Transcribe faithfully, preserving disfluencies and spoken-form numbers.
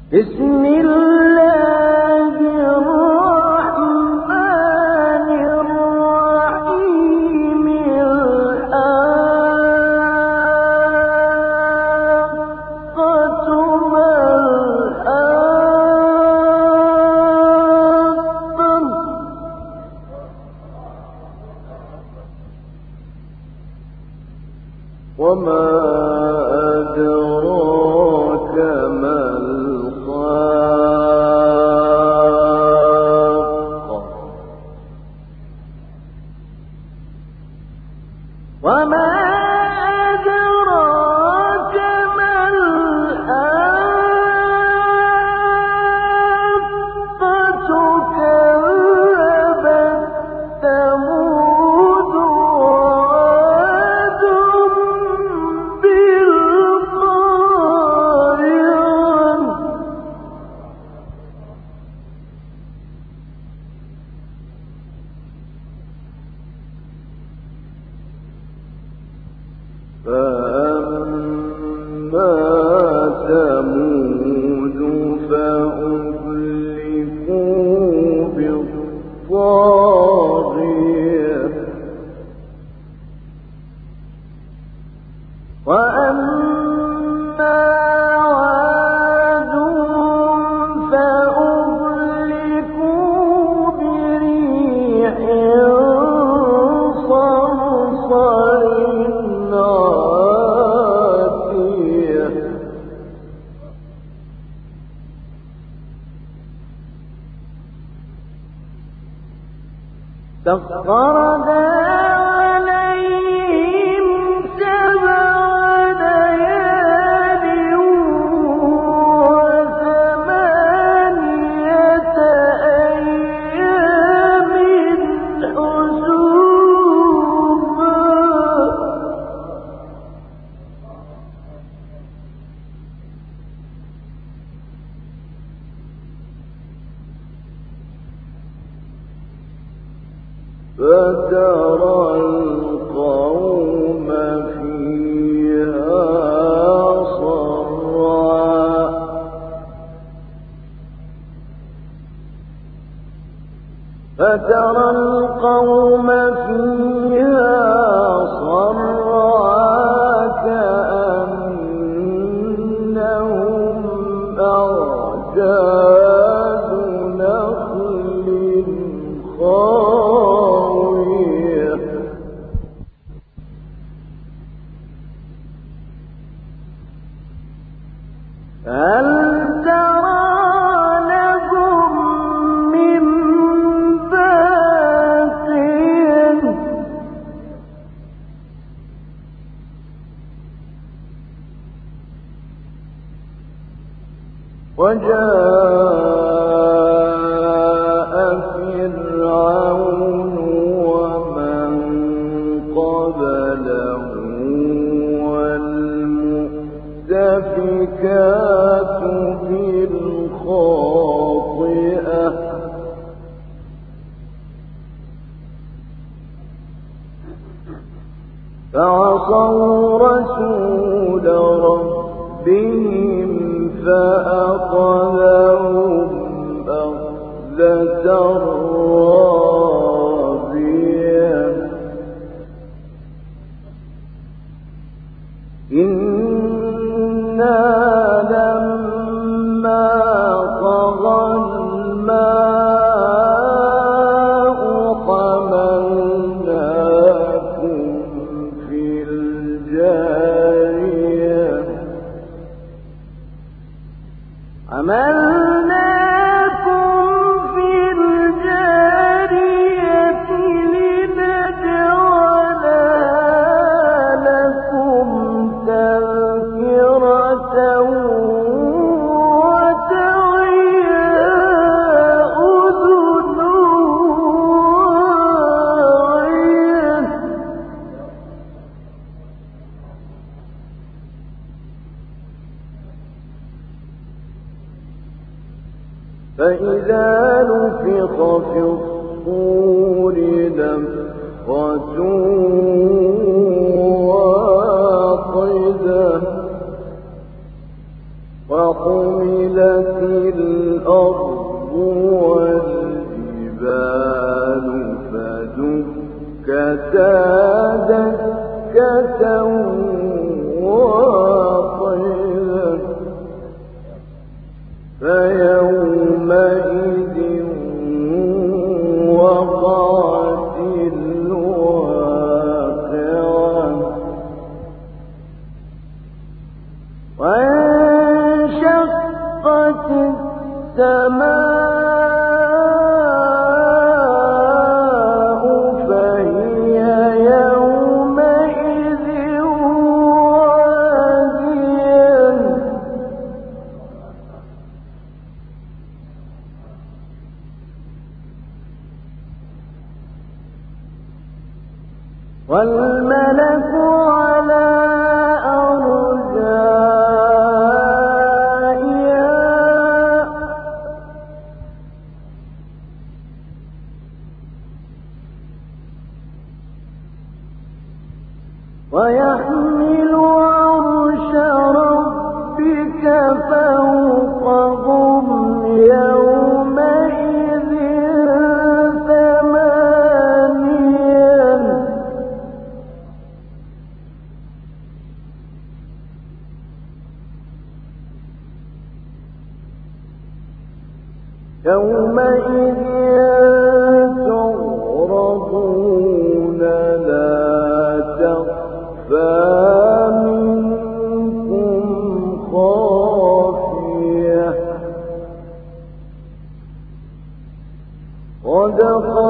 بسم الله الرحمن الرحيم الحاقة ما الحاقة وما أدراك ما الحاقة وما أدراك ما الحاقة كذبت ثمود وعاد بالقارعة فأما ثمود فأهلكوا بالطاغية وأما عاد فأهلكوا بريح صرصر عاتية سخرها عليهم سبع ليال وثمانية أيام حسوما فترى القوم فيها صرعى فترى القوم فيها صرعى كأنهم أعجاز نخل خاوية هل ترى لهم من باقين وجاء فرعون ومن قبله والمؤتفكات بالخاطئة فعصوا رسول ربهم فأخذهم أخذة رابية إنا لما طغى الماء حملناكم في الجارية حملناكم في الجارية لنجعلها لكم تذكرة وتعيها أذن واعية فإذا نفخ في الصور نفخة واحدة وحملت الأرض والجبال فدكتا دكة واحدة فيومئذ وقعت الواقعة وانشقت السماء فهي يومئذ واهية والملك على أرجائها ويحمل عرش ربك فوقهم يومئذ ثمانية يومئذ تعرضون لا تخفى منكم خافية صدق